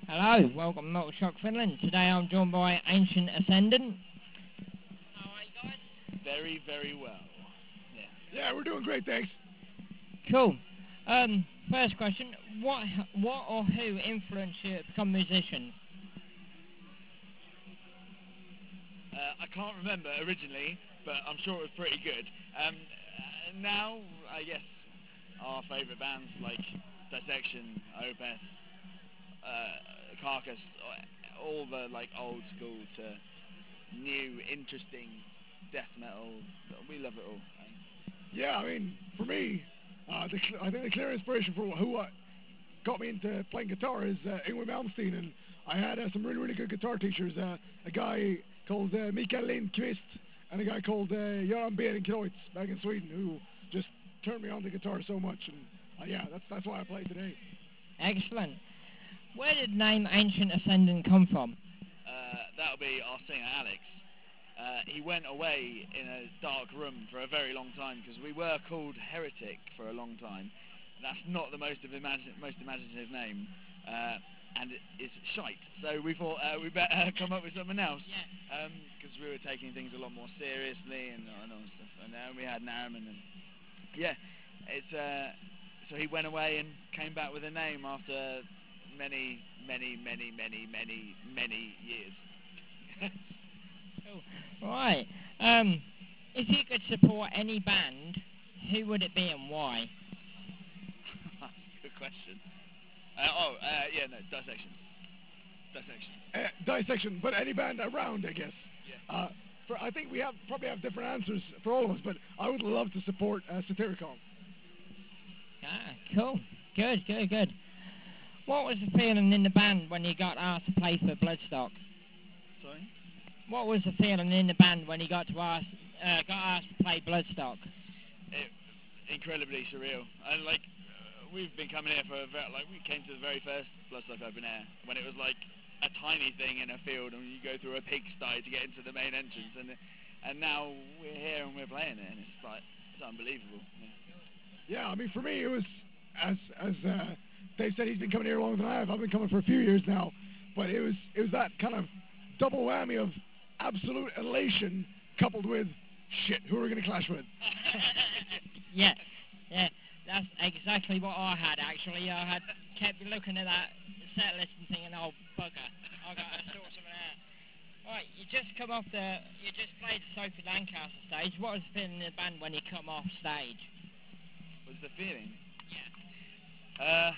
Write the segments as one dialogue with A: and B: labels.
A: Hello, welcome to Metal Shock Finland. Today I'm joined by Ancient Ascendant. How are you guys?
B: Very, very well.
C: Yeah, we're doing great, thanks.
A: Cool. First question, what or who influenced you to become musicians?
B: I can't remember originally, but I'm sure it was pretty good. Now, I guess, our favourite bands like Dissection, Opeth, Carcass, all the like old school to new, interesting death metal. We love it all.
C: Yeah, I mean, for me, I think the clear inspiration for who got me into playing guitar is Yngwie Malmsteen, and I had some really, really good guitar teachers. A guy called Mikael Lindqvist and a guy called Göran Berenkreutz back in Sweden, who just turned me on to guitar so much, and yeah, that's why I play today.
A: Excellent. Where did the name Ancient Ascendant come from?
B: That'll be our singer Alex. He went away in a dark room for a very long time because we were called Heretic for a long time. That's not the most imaginative name, and it's shite. So we thought we better come up with something else because we were taking things a lot more seriously and all stuff. And then we had Nariman, and yeah, it's so he went away and came back with a name after many years.
A: Cool. Right. If you could support any band, who would it be and why?
B: Good question. Dissection.
C: Dissection, but any band around, I guess.
B: Yeah.
C: I think we probably have different answers for all of us, but I would love to support Satyricon.
A: Ah, cool. Good. What was the feeling in the band when you got asked to play for Bloodstock?
B: Sorry?
A: What was the feeling in the band when you got asked to play Bloodstock?
B: Incredibly surreal. And we've been coming here we came to the very first Bloodstock open air when it was like a tiny thing in a field, and you go through a pigsty to get into the main entrance, and now we're here and we're playing it, and it's unbelievable.
C: Yeah, I mean, for me, it was as Dave said, he's been coming here longer than I have. I've been coming for a few years now, but it was that kind of double whammy of absolute elation coupled with shit. Who are we going to clash with?
A: Yeah, that's exactly what I had actually. I kept looking at that set list and thinking, oh bugger, I got to sort something out. Right, you just played the Sophie Lancaster stage. What was the feeling in the band when you come off stage?
B: What's the feeling?
A: Yeah.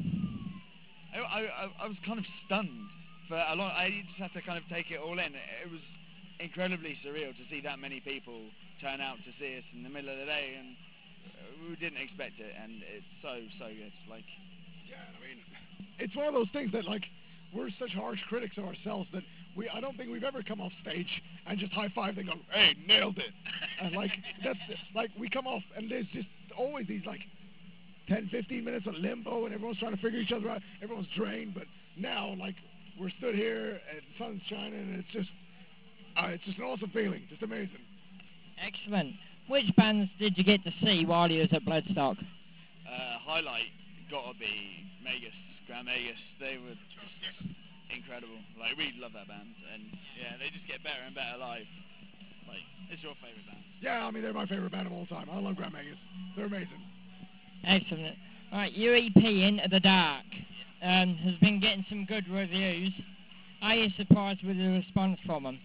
B: I was kind of stunned for a long. I just had to kind of take it all in. It was incredibly surreal to see that many people turn out to see us in the middle of the day, and we didn't expect it, and it's so good.
C: Yeah, I mean, it's one of those things that we're such harsh critics of ourselves that I don't think we've ever come off stage and just high five and go, hey, nailed it. And that's we come off and there's just always these 10-15 minutes of limbo, and everyone's trying to figure each other out. Everyone's drained, but now we're stood here and the sun's shining, and it's just an awesome feeling, just amazing.
A: Excellent. Which bands did you get to see while you was at Bloodstock?
B: Highlight gotta be Magus, Grand Magus. They were just incredible. We love that band, and yeah, they just get better and better live. It's your favourite band?
C: Yeah, I mean, they're my favourite band of all time. I love Grand Magus. They're amazing.
A: Excellent. Right, your EP, Into the Dark, has been getting some good reviews. Are you surprised with the response from them?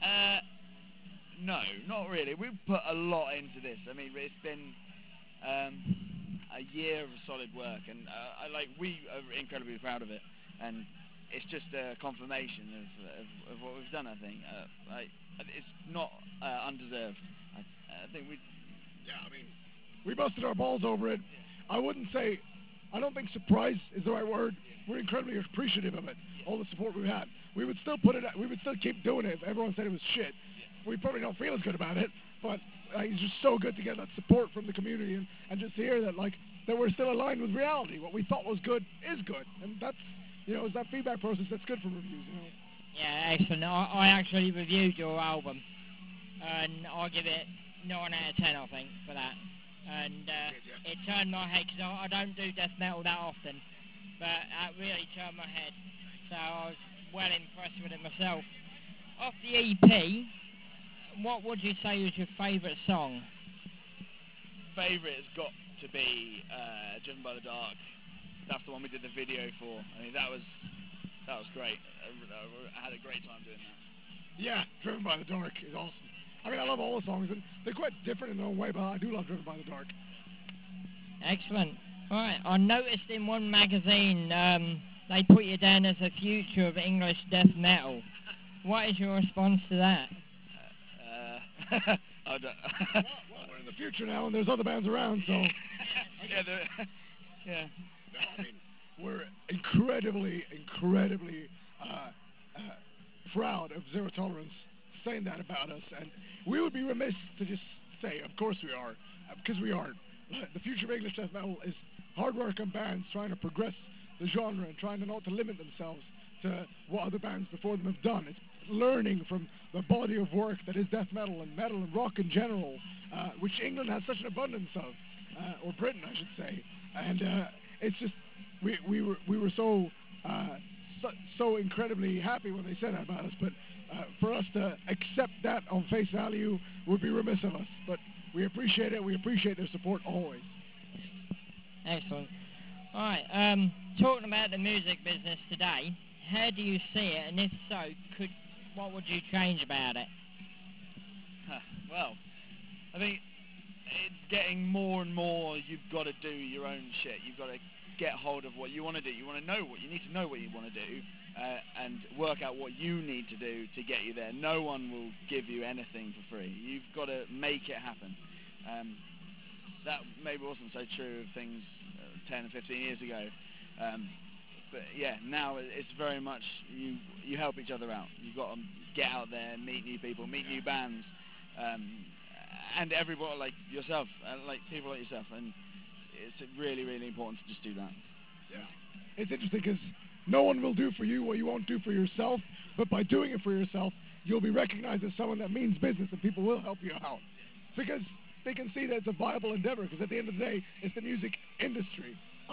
B: No, not really. We've put a lot into this. I mean, it's been a year of solid work, and we are incredibly proud of it. And it's just a confirmation of what we've done. I think it's not undeserved. I think we.
C: Yeah, I mean, we busted our balls over it. I don't think surprise is the right word. We're incredibly appreciative of it, all the support we've had. We would still keep doing it if everyone said it was shit. We probably don't feel as good about it, but it's just so good to get that support from the community and just to hear that that we're still aligned with reality. What we thought was good is good, and that's it's that feedback process that's good for reviews.
A: Yeah, excellent. I actually reviewed your album, and I give it 9 out of 10, I think, for that. And it turned my head, because I don't do death metal that often, but that really turned my head. so I was well impressed with it myself. Off the EP, what would you say was your favourite song?
B: Favourite has got to be Driven by the Dark. That's the one we did the video for. I mean, that was great. I had a great time doing that.
C: Yeah, Driven by the Dark is awesome. I mean, I love all the songs, and they're quite different in their own way, but I do love Driven by the Dark.
A: Excellent. Right, I noticed in one magazine they put you down as the future of English death metal. What is your response to that?
B: I don't.
C: Well, we're in the future now, and there's other bands around, so.
B: Yeah.
C: No, I mean, we're incredibly proud of Zero Tolerance saying that about us, and we would be remiss to just say, of course we are, because we are. The future of English death metal is hard-working bands trying to progress the genre and trying to not to limit themselves to what other bands before them have done. It's learning from the body of work that is death metal and rock in general, which England has such an abundance of, or Britain, I should say. And it's just we were so incredibly happy when they said that about us. But for us to accept that on face value would be remiss of us. But we appreciate it. We appreciate their support always.
A: Excellent. All right. Talking about the music business today, how do you see it? And if so, what would you change about it?
B: Well, I think it's getting more and more. You've got to do your own shit. You've got to get hold of what you want to do. You want to know what you need to know what you want to do, and work out what you need to do to get you there. No one will give you anything for free. You've got to make it happen. That maybe wasn't so true of things 10 and 15 years ago. But yeah, now it's very much you help each other out. You've got to get out there, meet new people, meet new bands, and everybody like yourself, like people like yourself. And it's really, really important to just do that.
C: Yeah, it's interesting because no one will do for you what you won't do for yourself. But by doing it for yourself, you'll be recognized as someone that means business, and people will help you out because they can see that it's a viable endeavor. Because at the end of the day, it's the music industry.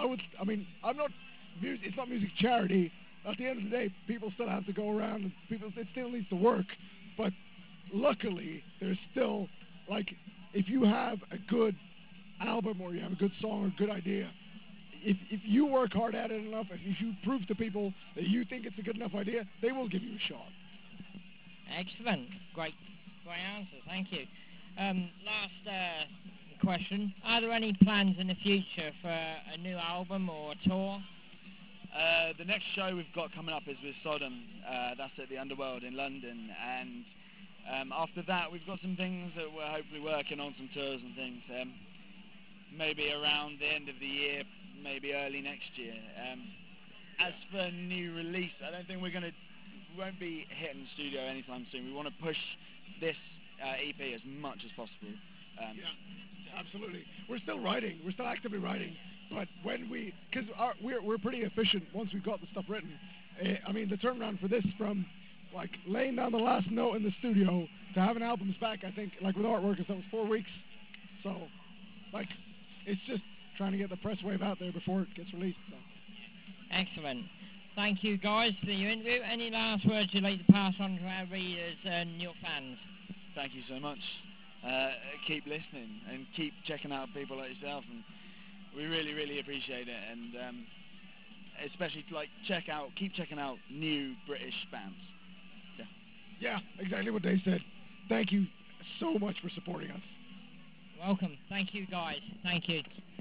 C: It's not music charity. At the end of the day, people still have to go around, and it still needs to work. But luckily, there's still, like, if you have a good album or you have a good song or a good idea, if you work hard at it enough, and if you prove to people that you think it's a good enough idea, they will give you a shot.
A: Excellent. Great answer. Thank you. Last question. Are there any plans in the future for a new album or a tour?
B: The next show we've got coming up is with Sodom. That's at the Underworld in London. And after that, we've got some things that we're hopefully working on, some tours and things. Maybe around the end of the year, maybe early next year. As for new release, I don't think we won't be hitting the studio anytime soon. We want to push this EP as much as possible.
C: Yeah, absolutely. We're still writing. We're still actively writing. But because we're pretty efficient once we've got the stuff written. I mean, the turnaround for this from like laying down the last note in the studio to having albums back, I think, like with Artwork, that was 4 weeks. So, like, it's just trying to get the press wave out there before it gets released. So.
A: Excellent. Thank you, guys, for your interview. Any last words you'd like to pass on to our readers and your fans?
B: Thank you so much. Keep listening and keep checking out people like yourself, and we really, really appreciate it. And especially keep checking out new British bands.
C: Yeah, exactly what they said. Thank you so much for supporting us.
A: Welcome. Thank you, guys. Thank you.